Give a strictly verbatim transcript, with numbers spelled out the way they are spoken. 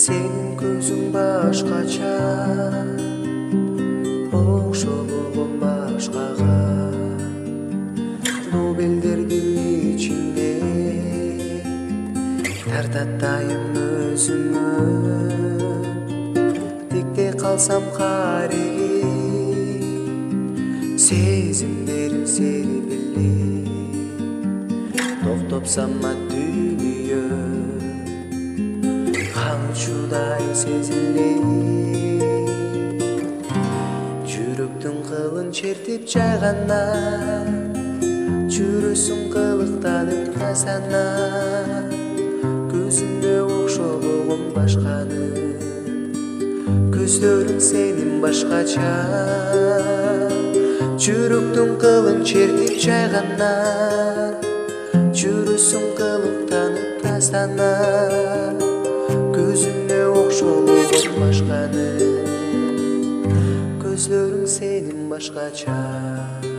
Senin көзің башкача, окшогон башкага. Нобелдердин ичинде тартаттайым өзүмө. Тикте калсам кареги, сезимдерим серпилди. Токтоп самма дүйнө, камчудай сезилди. Жүрөктүн кылын чертип жайганда, жүрөсүң кылыктадың касана. Көзүңдө окшогон башканы, көздөрүң сенин башкача. Жүрөктүн кылын чертип жайганда, жүрөсүң кылыктанып касана. Көзүңдө окшогон башканы, көздөрүң сенин башкача.